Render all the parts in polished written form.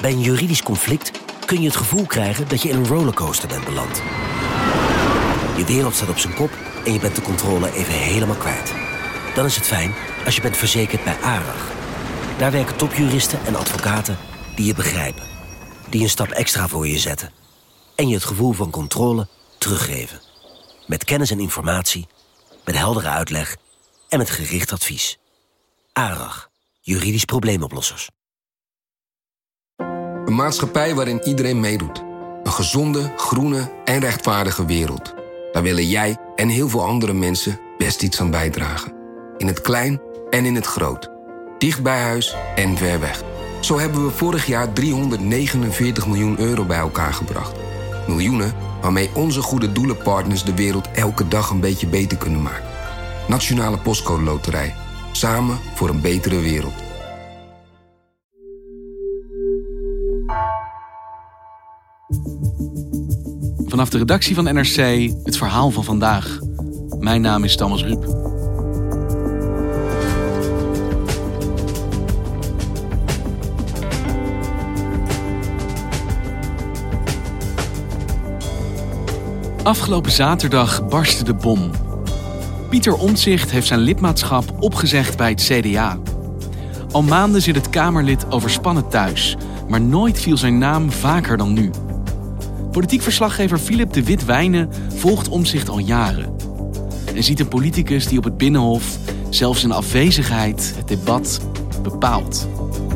Bij een juridisch conflict kun je het gevoel krijgen dat je in een rollercoaster bent beland. Je wereld staat op zijn kop en je bent de controle even helemaal kwijt. Dan is het fijn als je bent verzekerd bij ARAG. Daar werken topjuristen en advocaten die je begrijpen. Die een stap extra voor je zetten. En je het gevoel van controle teruggeven. Met kennis en informatie, met heldere uitleg en met gericht advies. ARAG, juridisch probleemoplossers. Een maatschappij waarin iedereen meedoet. Een gezonde, groene en rechtvaardige wereld. Daar willen jij en heel veel andere mensen best iets aan bijdragen. In het klein en in het groot. Dicht bij huis en ver weg. Zo hebben we vorig jaar 349 miljoen euro bij elkaar gebracht. Miljoenen waarmee onze goede doelenpartners de wereld elke dag een beetje beter kunnen maken. Nationale Postcode Loterij. Samen voor een betere wereld. Vanaf de redactie van NRC, het verhaal van vandaag. Mijn naam is Thomas Ruip. Afgelopen zaterdag barstte de bom. Pieter Omtzigt heeft zijn lidmaatschap opgezegd bij het CDA. Al maanden zit het Kamerlid overspannen thuis, maar nooit viel zijn naam vaker dan nu. Politiek verslaggever Philip de Wit-Wijnen volgt Omtzigt al jaren. En ziet een politicus die op het Binnenhof, zelfs in afwezigheid, het debat bepaalt.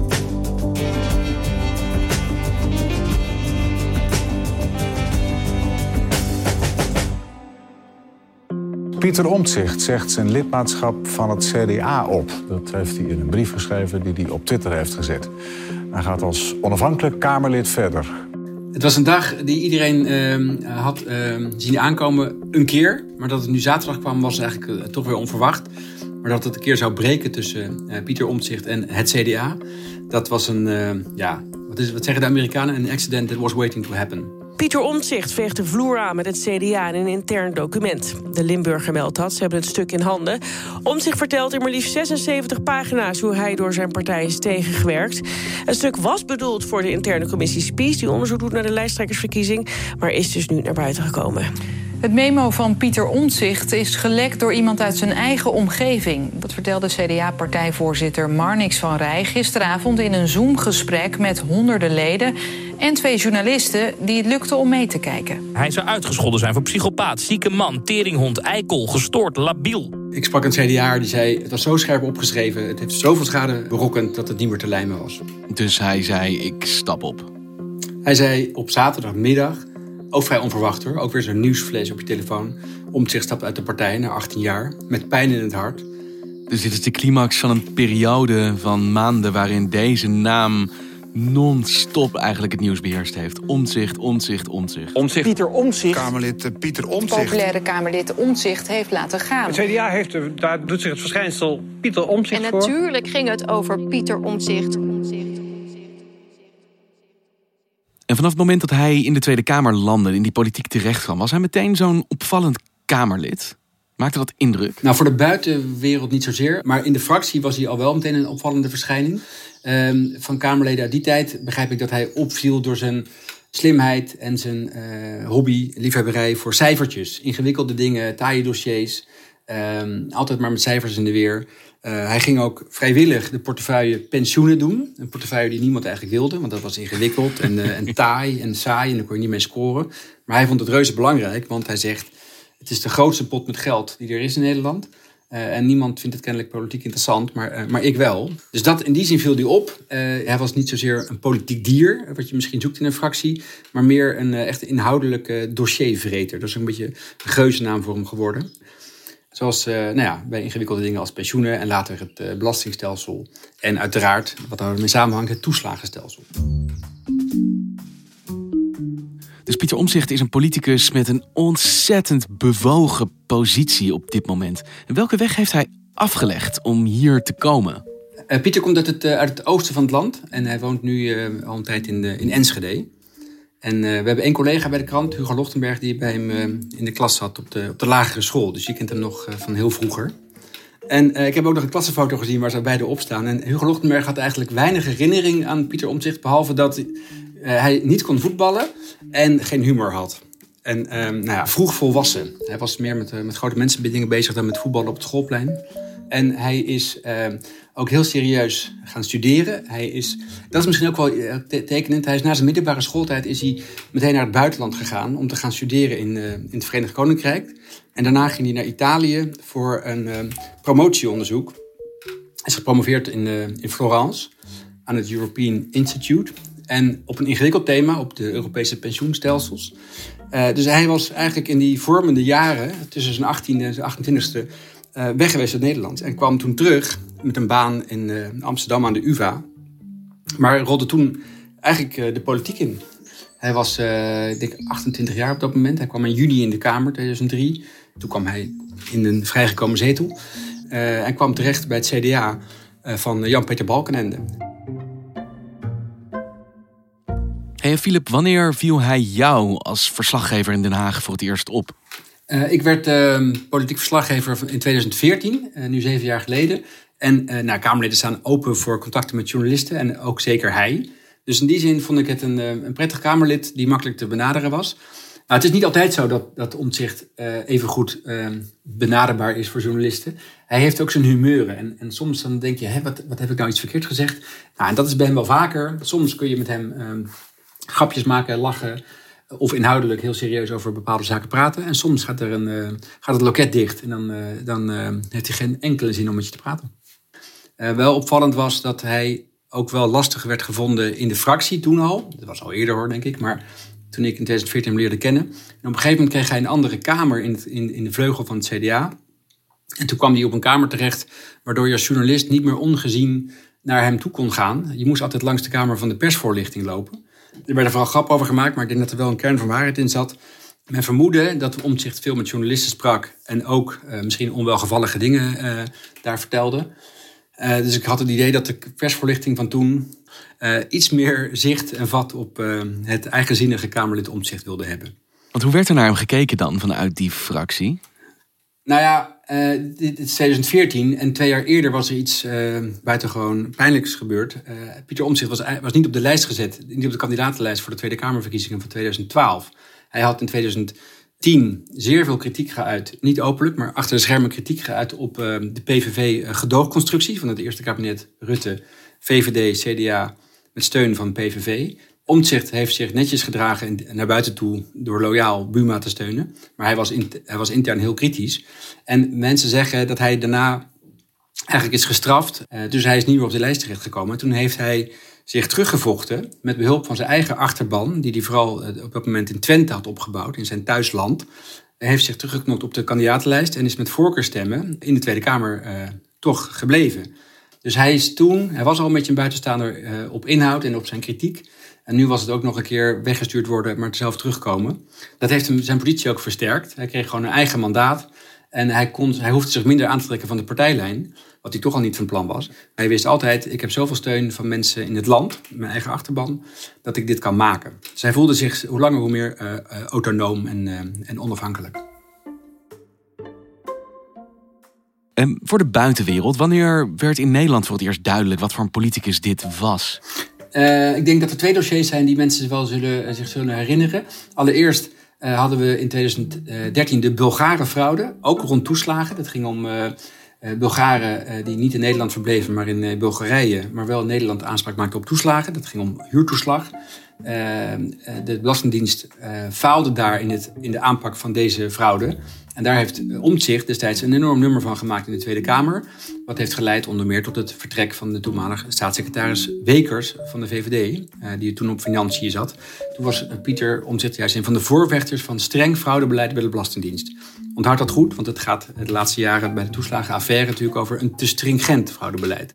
Pieter Omtzigt zegt zijn lidmaatschap van het CDA op. Dat heeft hij in een brief geschreven die hij op Twitter heeft gezet. Hij gaat als onafhankelijk Kamerlid verder. Het was een dag die iedereen had zien aankomen een keer. Maar dat het nu zaterdag kwam was eigenlijk toch weer onverwacht. Maar dat het een keer zou breken tussen Pieter Omtzigt en het CDA. Dat was wat zeggen de Amerikanen? An accident that was waiting to happen. Pieter Omtzigt veegt de vloer aan met het CDA in een intern document. De Limburger meldt dat, ze hebben het stuk in handen. Omtzigt vertelt in maar liefst 76 pagina's hoe hij door zijn partij is tegengewerkt. Het stuk was bedoeld voor de interne commissie Spies, die onderzoek doet naar de lijsttrekkersverkiezing, maar is dus nu naar buiten gekomen. Het memo van Pieter Omtzigt is gelekt door iemand uit zijn eigen omgeving. Dat vertelde CDA-partijvoorzitter Marnix van Rij gisteravond in een Zoom-gesprek met honderden leden en 2 journalisten die het lukte om mee te kijken. Hij zou uitgescholden zijn voor psychopaat, zieke man, teringhond, eikel, gestoord, labiel. Ik sprak een CDA'er die zei, het was zo scherp opgeschreven, het heeft zoveel schade berokkend dat het niet meer te lijmen was. Dus hij zei, ik stap op. Hij zei op zaterdagmiddag, ook vrij onverwacht hoor, ook weer zo'n nieuwsvlees op je telefoon. Omtzigt stapt uit de partij na 18 jaar, met pijn in het hart. Dus dit is de climax van een periode van maanden waarin deze naam non-stop eigenlijk het nieuws beheerst heeft. Omtzigt. Pieter Omtzigt. Kamerlid Pieter Omtzigt. Populaire Kamerlid Omtzigt heeft laten gaan. Het CDA daar doet zich het verschijnsel Pieter Omtzigt voor. En natuurlijk ging het over Pieter Omtzigt. En vanaf het moment dat hij in de Tweede Kamer landde, in die politiek terecht kwam, was hij meteen zo'n opvallend Kamerlid. Maakte dat indruk? Nou, voor de buitenwereld niet zozeer. Maar in de fractie was hij al wel meteen een opvallende verschijning. Van Kamerleden uit die tijd begrijp ik dat hij opviel door zijn slimheid en zijn hobby, liefhebberij voor cijfertjes. Ingewikkelde dingen, taaie dossiers. Altijd maar met cijfers in de weer. Hij ging ook vrijwillig de portefeuille pensioenen doen. Een portefeuille die niemand eigenlijk wilde, want dat was ingewikkeld en taai en saai en daar kon je niet mee scoren. Maar hij vond het reuze belangrijk, want hij zegt, het is de grootste pot met geld die er is in Nederland. En niemand vindt het kennelijk politiek interessant, maar ik wel. Dus dat, in die zin viel hij op. Hij was niet zozeer een politiek dier, wat je misschien zoekt in een fractie, maar meer een echt inhoudelijke dossiervreter. Dat is een beetje een geuzennaam voor hem geworden. Zoals bij ingewikkelde dingen als pensioenen en later het belastingstelsel. En uiteraard, wat daarmee samenhangt, het toeslagenstelsel. Dus Pieter Omtzigt is een politicus met een ontzettend bewogen positie op dit moment. En welke weg heeft hij afgelegd om hier te komen? Pieter komt uit het oosten van het land. En hij woont nu al een tijd in Enschede. En we hebben 1 collega bij de krant, Hugo Lochtenberg, die bij hem in de klas zat op de lagere school. Dus je kent hem nog van heel vroeger. En ik heb ook nog een klassenfoto gezien waar ze beide op staan. En Hugo Lochtenberg had eigenlijk weinig herinnering aan Pieter Omtzigt, behalve dat hij niet kon voetballen en geen humor had. En vroeg volwassen. Hij was meer met grote mensenbindingen bezig dan met voetballen op het schoolplein. En hij is ook heel serieus gaan studeren. Dat is misschien ook wel tekenend. Hij is na zijn middelbare schooltijd is hij meteen naar het buitenland gegaan om te gaan studeren in het Verenigd Koninkrijk. En daarna ging hij naar Italië voor een promotieonderzoek. Hij is gepromoveerd in Florence aan het European Institute. En op een ingewikkeld thema, op de Europese pensioenstelsels. Dus hij was eigenlijk in die vormende jaren, tussen zijn 18e en zijn 28e, weg geweest uit Nederland. En kwam toen terug met een baan in Amsterdam aan de UvA. Maar rolde toen eigenlijk de politiek in. Hij was, ik denk, 28 jaar op dat moment. Hij kwam in juni in de Kamer, 2003. Toen kwam hij in een vrijgekomen zetel. En kwam terecht bij het CDA van Jan-Peter Balkenende. Hey Philip, wanneer viel hij jou als verslaggever in Den Haag voor het eerst op? Ik werd politiek verslaggever in 2014, nu 7 jaar geleden. En Kamerleden staan open voor contacten met journalisten en ook zeker hij. Dus in die zin vond ik het een prettig Kamerlid die makkelijk te benaderen was. Nou, het is niet altijd zo dat Omtzigt even goed benaderbaar is voor journalisten. Hij heeft ook zijn humeuren. En soms dan denk je, wat heb ik nou iets verkeerd gezegd? Nou, en dat is bij hem wel vaker. Soms kun je met hem grapjes maken, lachen of inhoudelijk heel serieus over bepaalde zaken praten. En soms gaat het loket dicht en dan heeft hij geen enkele zin om met je te praten. Wel opvallend was dat hij ook wel lastig werd gevonden in de fractie toen al. Dat was al eerder hoor, denk ik, maar toen ik in 2014 hem leerde kennen. En op een gegeven moment kreeg hij een andere kamer in de vleugel van het CDA. En toen kwam hij op een kamer terecht waardoor je als journalist niet meer ongezien naar hem toe kon gaan. Je moest altijd langs de kamer van de persvoorlichting lopen. Er werden vooral grappen over gemaakt, maar ik denk dat er wel een kern van waarheid in zat. Men vermoedde dat Omtzigt veel met journalisten sprak en ook misschien onwelgevallige dingen daar vertelde. Dus ik had het idee dat de persvoorlichting van toen iets meer zicht en vat op het eigenzinnige Kamerlid Omtzigt wilde hebben. Want hoe werd er naar hem gekeken dan vanuit die fractie? Nou ja, dit is 2014 en 2 jaar eerder was er iets buitengewoon pijnlijks gebeurd. Pieter Omtzigt was niet op de lijst gezet, niet op de kandidatenlijst voor de Tweede Kamerverkiezingen van 2012. Hij had in 2010 zeer veel kritiek geuit, niet openlijk, maar achter de schermen kritiek geuit op de PVV-gedoogconstructie van het eerste kabinet Rutte, VVD, CDA met steun van PVV. Omtzigt heeft zich netjes gedragen naar buiten toe door loyaal Buma te steunen. Maar hij was intern heel kritisch. En mensen zeggen dat hij daarna eigenlijk is gestraft. Dus hij is niet meer op de lijst terechtgekomen. En toen heeft hij zich teruggevochten met behulp van zijn eigen achterban, die hij vooral op dat moment in Twente had opgebouwd, in zijn thuisland. Hij heeft zich teruggeknopt op de kandidatenlijst en is met voorkeurstemmen in de Tweede Kamer toch gebleven. Dus hij was al een beetje een buitenstaander op inhoud en op zijn kritiek. En nu was het ook nog een keer weggestuurd worden, maar zelf terugkomen. Dat heeft hem zijn positie ook versterkt. Hij kreeg gewoon een eigen mandaat. En hij hoefde zich minder aan te trekken van de partijlijn, wat hij toch al niet van plan was. Hij wist altijd, ik heb zoveel steun van mensen in het land, mijn eigen achterban, dat ik dit kan maken. Dus hij voelde zich hoe langer hoe meer autonoom en onafhankelijk. Voor de buitenwereld, wanneer werd in Nederland voor het eerst duidelijk wat voor een politicus dit was? Ik denk dat er 2 dossiers zijn die mensen wel zich zullen herinneren. Allereerst hadden we in 2013 de Bulgarenfraude, ook rond toeslagen. Dat ging om Bulgaren die niet in Nederland verbleven, maar in Bulgarije, maar wel in Nederland aanspraak maakten op toeslagen. Dat ging om huurtoeslag. De Belastingdienst faalde daar in de aanpak van deze fraude. En daar heeft Omtzigt destijds een enorm nummer van gemaakt in de Tweede Kamer. Wat heeft geleid onder meer tot het vertrek van de toenmalige staatssecretaris Wekers van de VVD. Die toen op financiën zat. Toen was Pieter Omtzigt juist een van de voorvechters van streng fraudebeleid bij de Belastingdienst. Onthoud dat goed, want het gaat de laatste jaren bij de toeslagenaffaire natuurlijk over een te stringent fraudebeleid.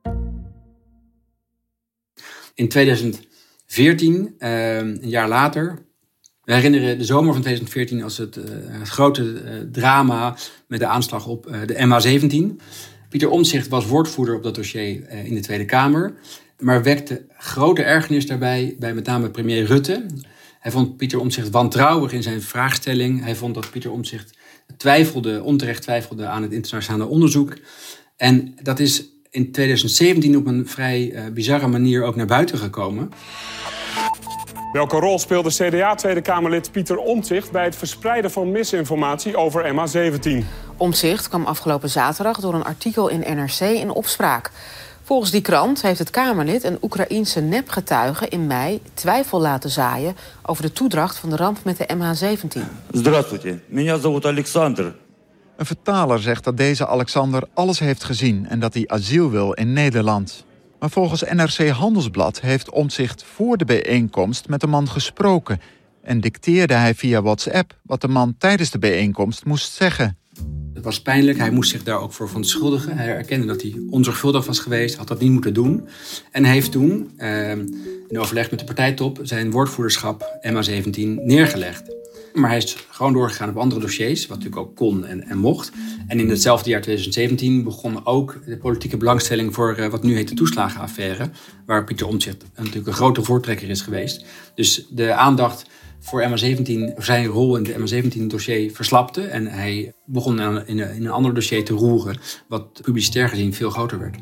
In 2014, een jaar later, we herinneren de zomer van 2014 als het grote drama met de aanslag op de MH17. Pieter Omtzigt was woordvoerder op dat dossier in de Tweede Kamer, maar wekte grote ergernis daarbij bij met name premier Rutte. Hij vond Pieter Omtzigt wantrouwig in zijn vraagstelling. Hij vond dat Pieter Omtzigt onterecht twijfelde aan het internationale onderzoek. En dat is in 2017 op een vrij bizarre manier ook naar buiten gekomen. Welke rol speelde CDA-Tweede Kamerlid Pieter Omtzigt bij het verspreiden van misinformatie over MH17? Omtzigt kwam afgelopen zaterdag door een artikel in NRC in opspraak. Volgens die krant heeft het Kamerlid een Oekraïense nepgetuige in mei twijfel laten zaaien over de toedracht van de ramp met de MH17. Здравствуйте, меня зовут Alexander. Een vertaler zegt dat deze Alexander alles heeft gezien en dat hij asiel wil in Nederland. Maar volgens NRC Handelsblad heeft Omtzigt voor de bijeenkomst met de man gesproken en dicteerde hij via WhatsApp wat de man tijdens de bijeenkomst moest zeggen. Het was pijnlijk, hij moest zich daar ook voor verontschuldigen. Hij erkende dat hij onzorgvuldig was geweest, had dat niet moeten doen. En heeft toen, in overleg met de partijtop, zijn woordvoerderschap MH17 neergelegd. Maar hij is gewoon doorgegaan op andere dossiers, wat natuurlijk ook kon en mocht. En in hetzelfde jaar 2017 begon ook de politieke belangstelling voor wat nu heet de toeslagenaffaire, waar Pieter Omtzigt natuurlijk een grote voortrekker is geweest. Dus de aandacht voor MH17, zijn rol in de MH17-dossier verslapte. En hij begon in een ander dossier te roeren, wat publicitair gezien veel groter werd.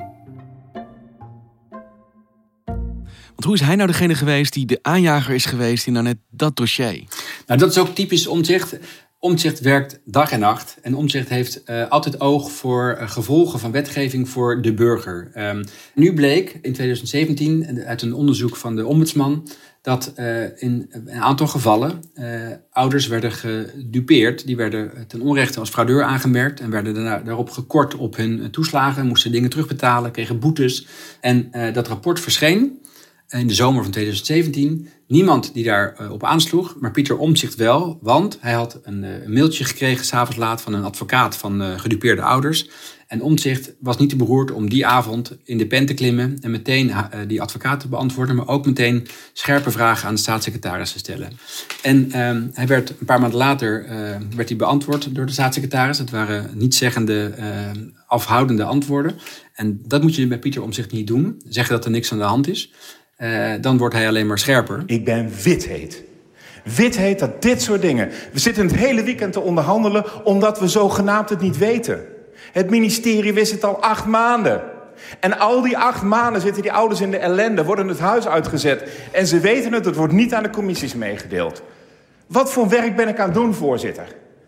Want hoe is hij nou degene geweest die de aanjager is geweest in nou net dat dossier? Nou, dat is ook typisch Omtzigt. Omtzigt werkt dag en nacht. En Omtzigt heeft altijd oog voor gevolgen van wetgeving voor de burger. Nu bleek in 2017 uit een onderzoek van de ombudsman dat in een aantal gevallen ouders werden gedupeerd. Die werden ten onrechte als fraudeur aangemerkt en werden daarop gekort op hun toeslagen, moesten dingen terugbetalen, kregen boetes. En dat rapport verscheen in de zomer van 2017. Niemand die daarop aansloeg, maar Pieter Omtzigt wel. Want hij had een mailtje gekregen 's avonds laat van een advocaat van gedupeerde ouders. En Omtzigt was niet te beroerd om die avond in de pen te klimmen en meteen die advocaat te beantwoorden, maar ook meteen scherpe vragen aan de staatssecretaris te stellen. En hij werd een paar maanden later werd hij beantwoord door de staatssecretaris. Het waren nietszeggende, afhoudende antwoorden. En dat moet je bij Pieter Omtzigt niet doen. Zeggen dat er niks aan de hand is. Dan wordt hij alleen maar scherper. Ik ben witheet. Witheet dat dit soort dingen. We zitten het hele weekend te onderhandelen omdat we zogenaamd het niet weten. Het ministerie wist het al 8 maanden. En al die 8 maanden zitten die ouders in de ellende, worden het huis uitgezet. En ze weten het wordt niet aan de commissies meegedeeld. Wat voor werk ben ik aan het doen, voorzitter?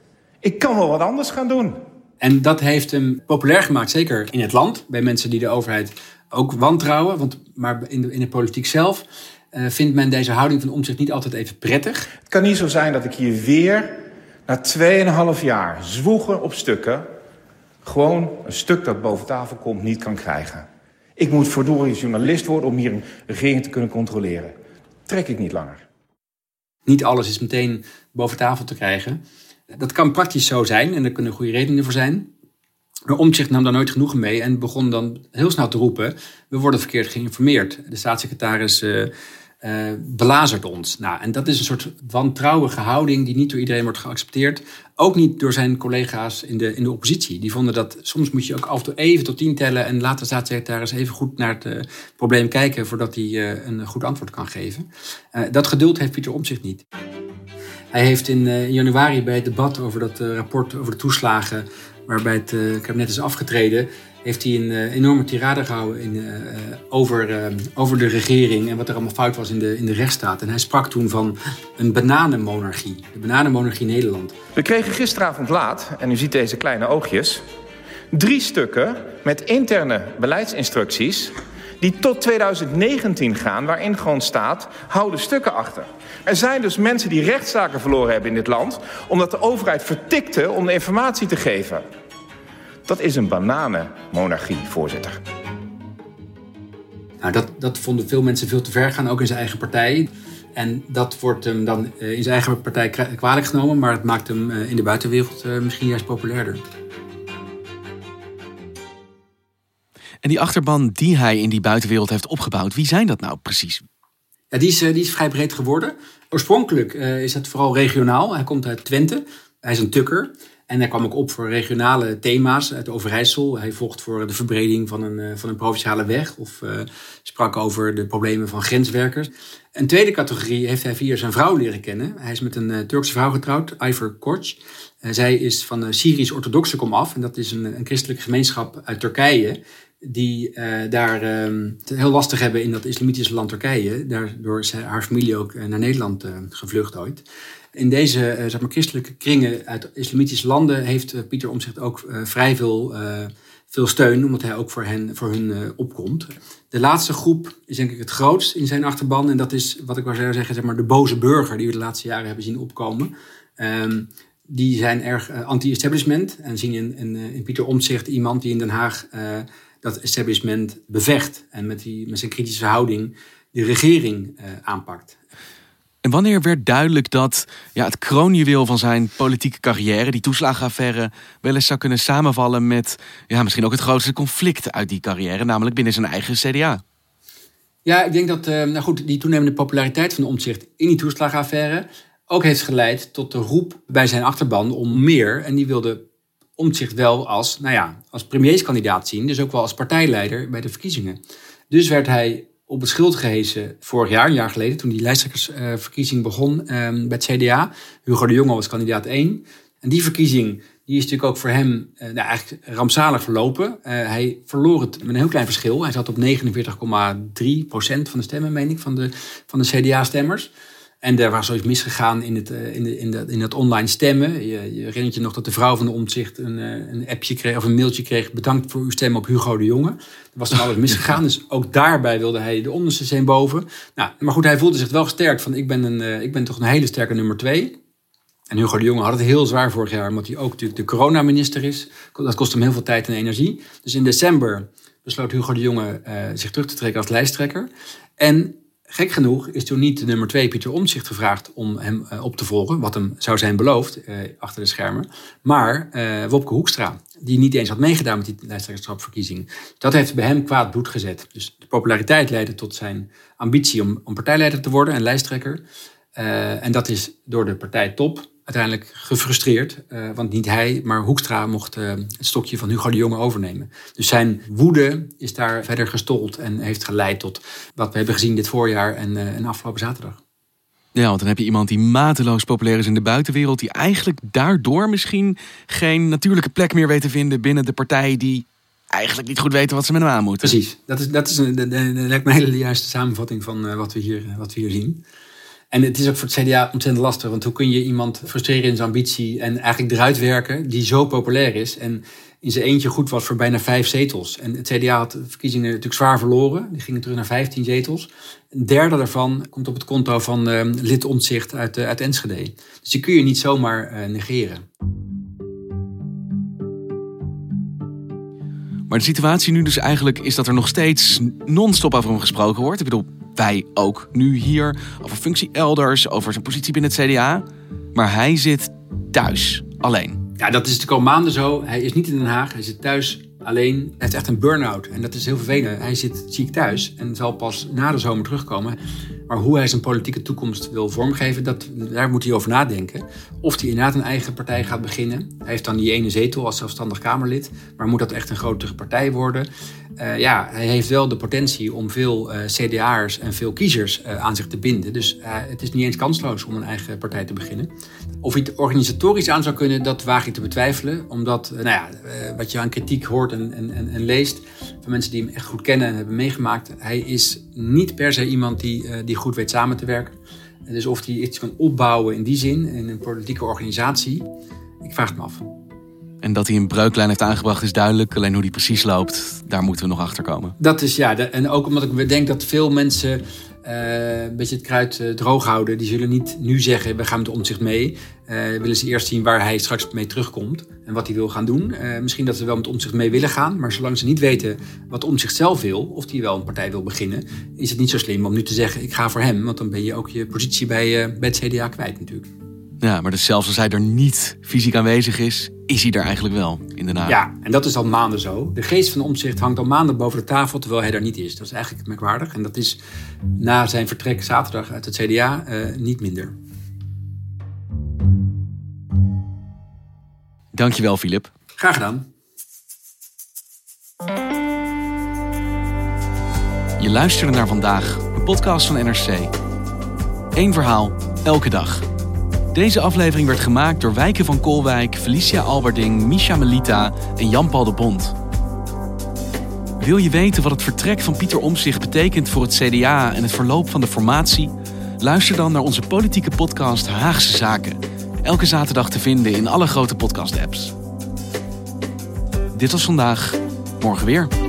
Ik kan wel wat anders gaan doen. En dat heeft hem populair gemaakt, zeker in het land. Bij mensen die de overheid ook wantrouwen. Maar in de politiek zelf vindt men deze houding van Omtzigt niet altijd even prettig. Het kan niet zo zijn dat ik hier weer na 2,5 jaar zwoegen op stukken gewoon een stuk dat boven tafel komt niet kan krijgen. Ik moet verdorie journalist worden om hier een regering te kunnen controleren. Trek ik niet langer. Niet alles is meteen boven tafel te krijgen. Dat kan praktisch zo zijn en er kunnen goede redenen voor zijn. Maar Omtzigt nam daar nooit genoegen mee en begon dan heel snel te roepen: we worden verkeerd geïnformeerd. De staatssecretaris belazert ons. Nou, en dat is een soort wantrouwige houding die niet door iedereen wordt geaccepteerd. Ook niet door zijn collega's in de oppositie. Die vonden dat soms moet je ook af en toe even tot 10 tellen en laat de staatssecretaris even goed naar het probleem kijken voordat hij een goed antwoord kan geven. Dat geduld heeft Pieter Omtzigt niet. Hij heeft in januari bij het debat over dat rapport over de toeslagen, waarbij het kabinet is afgetreden, heeft hij een enorme tirade gehouden over de regering en wat er allemaal fout was in de rechtsstaat. En hij sprak toen van een bananenmonarchie, de bananenmonarchie Nederland. We kregen gisteravond laat, en u ziet deze kleine oogjes, 3 stukken met interne beleidsinstructies die tot 2019 gaan, waarin gewoon staat: hou de stukken achter. Er zijn dus mensen die rechtszaken verloren hebben in dit land omdat de overheid vertikte om de informatie te geven. Dat is een bananenmonarchie, voorzitter. Nou, dat vonden veel mensen veel te ver gaan, ook in zijn eigen partij. En dat wordt hem dan in zijn eigen partij kwalijk genomen, maar het maakt hem in de buitenwereld misschien juist populairder. En die achterban die hij in die buitenwereld heeft opgebouwd, wie zijn dat nou precies? Ja, die is vrij breed geworden. Oorspronkelijk is het vooral regionaal. Hij komt uit Twente. Hij is een tukker. En hij kwam ook op voor regionale thema's uit Overijssel. Hij vocht voor de verbreding van een provinciale weg. Of sprak over de problemen van grenswerkers. Een tweede categorie heeft hij via zijn vrouw leren kennen. Hij is met een Turkse vrouw getrouwd, Ayfer Koç. Zij is van de Syrisch-orthodoxe komaf. En dat is een christelijke gemeenschap uit Turkije. Die daar het heel lastig hebben in dat islamitische land Turkije. Daardoor is haar familie ook naar Nederland gevlucht ooit. In deze christelijke kringen uit islamitische landen heeft Pieter Omtzigt ook vrij veel steun, omdat hij ook voor hun opkomt. De laatste groep is denk ik het grootst in zijn achterban. En dat is, wat ik wou zeggen, zeg maar de boze burger die we de laatste jaren hebben zien opkomen. Die zijn erg anti-establishment en zien in Pieter Omtzigt iemand die in Den Haag dat establishment bevecht. En met zijn kritische houding de regering aanpakt. En wanneer werd duidelijk dat het kroonjuweel van zijn politieke carrière, die toeslagenaffaire, wel eens zou kunnen samenvallen met misschien ook het grootste conflict uit die carrière, namelijk binnen zijn eigen CDA? Ja, ik denk dat die toenemende populariteit van Omtzigt in die toeslagenaffaire ook heeft geleid tot de roep bij zijn achterban om meer. En die wilde Omtzigt wel als premierskandidaat zien, dus ook wel als partijleider bij de verkiezingen. Dus werd hij op het schild gehesen een jaar geleden, toen die lijsttrekkersverkiezing begon bij het CDA. Hugo de Jonge was kandidaat 1. En die verkiezing die is natuurlijk ook voor hem eigenlijk rampzalig verlopen. Hij verloor het met een heel klein verschil. Hij zat op 49,3% van de stemmen, meen ik, van de CDA-stemmers. En er was zoiets misgegaan in het online stemmen. Je herinnert je nog dat de vrouw van de Omtzigt een appje kreeg of een mailtje kreeg. Bedankt voor uw stem op Hugo de Jonge. Er was dan alles misgegaan. Dus ook daarbij wilde hij de onderste steen boven. Maar goed, hij voelde zich wel gesterkt van ik ben toch een hele sterke nummer 2. En Hugo de Jonge had het heel zwaar vorig jaar, omdat hij ook natuurlijk de coronaminister is. Dat kost hem heel veel tijd en energie. Dus in december besloot Hugo de Jonge zich terug te trekken als lijsttrekker. En gek genoeg is toen niet de nummer 2 Pieter Omtzigt gevraagd om hem op te volgen, wat hem zou zijn beloofd achter de schermen, maar Wopke Hoekstra, die niet eens had meegedaan met die lijsttrekkerschapsverkiezing. Dat heeft bij hem kwaad bloed gezet. Dus de populariteit leidde tot zijn ambitie om partijleider te worden en lijsttrekker. En dat is door de partijtop uiteindelijk gefrustreerd. Want niet hij, maar Hoekstra mocht het stokje van Hugo de Jonge overnemen. Dus zijn woede is daar verder gestold en heeft geleid tot wat we hebben gezien dit voorjaar en afgelopen zaterdag. Ja, want dan heb je iemand die mateloos populair is in de buitenwereld, die eigenlijk daardoor misschien geen natuurlijke plek meer weet te vinden binnen de partij, die eigenlijk niet goed weten wat ze met hem aan moeten. Precies, dat is lijkt me een hele juiste samenvatting van wat we hier zien. En het is ook voor het CDA ontzettend lastig. Want hoe kun je iemand frustreren in zijn ambitie en eigenlijk eruit werken die zo populair is en in zijn eentje goed was voor bijna 5 zetels. En het CDA had de verkiezingen natuurlijk zwaar verloren. Die gingen terug naar 15 zetels. Een derde daarvan komt op het konto van lid Omtzigt uit Enschede. Dus die kun je niet zomaar negeren. Maar de situatie nu dus eigenlijk is dat er nog steeds non-stop over hem gesproken wordt. Ik bedoel, wij ook nu hier, over functie elders, over zijn positie binnen het CDA. Maar hij zit thuis, alleen. Ja, dat is natuurlijk al maanden zo. Hij is niet in Den Haag, hij zit thuis alleen. Hij heeft echt een burn-out en dat is heel vervelend. Hij zit ziek thuis en zal pas na de zomer terugkomen. Maar hoe hij zijn politieke toekomst wil vormgeven, daar moet hij over nadenken. Of hij inderdaad een eigen partij gaat beginnen. Hij heeft dan die ene zetel als zelfstandig Kamerlid. Maar moet dat echt een grotere partij worden? Hij heeft wel de potentie om veel CDA'ers en veel kiezers aan zich te binden. Dus het is niet eens kansloos om een eigen partij te beginnen. Of hij het organisatorisch aan zou kunnen, dat waag ik te betwijfelen. Omdat wat je aan kritiek hoort en leest van mensen die hem echt goed kennen en hebben meegemaakt. Hij is niet per se iemand die goed weet samen te werken. Dus of hij iets kan opbouwen in die zin, in een politieke organisatie, ik vraag het me af. En dat hij een breuklijn heeft aangebracht is duidelijk. Alleen hoe die precies loopt, daar moeten we nog achter komen. Dat is en ook omdat ik denk dat veel mensen een beetje het kruid droog houden. Die zullen niet nu zeggen, we gaan met Omtzigt mee. Willen ze eerst zien waar hij straks mee terugkomt en wat hij wil gaan doen. Misschien dat ze wel met Omtzigt mee willen gaan. Maar zolang ze niet weten wat Omtzigt zelf wil, of hij wel een partij wil beginnen, is het niet zo slim om nu te zeggen, ik ga voor hem. Want dan ben je ook je positie bij het CDA kwijt natuurlijk. Ja, maar dus zelfs als hij er niet fysiek aanwezig is hij er eigenlijk wel in Den Haag. Ja, en dat is al maanden zo. De geest van Omtzigt hangt al maanden boven de tafel, terwijl hij daar niet is. Dat is eigenlijk merkwaardig. En dat is na zijn vertrek zaterdag uit het CDA niet minder. Dankjewel, Filip. Graag gedaan. Je luisterde naar Vandaag, een podcast van NRC. Eén verhaal, elke dag. Deze aflevering werd gemaakt door Wijken van Kolwijk, Felicia Alberding, Misha Melita en Jan-Paul de Bond. Wil je weten wat het vertrek van Pieter Omtzigt betekent voor het CDA en het verloop van de formatie? Luister dan naar onze politieke podcast Haagse Zaken. Elke zaterdag te vinden in alle grote podcast-apps. Dit was Vandaag, morgen weer.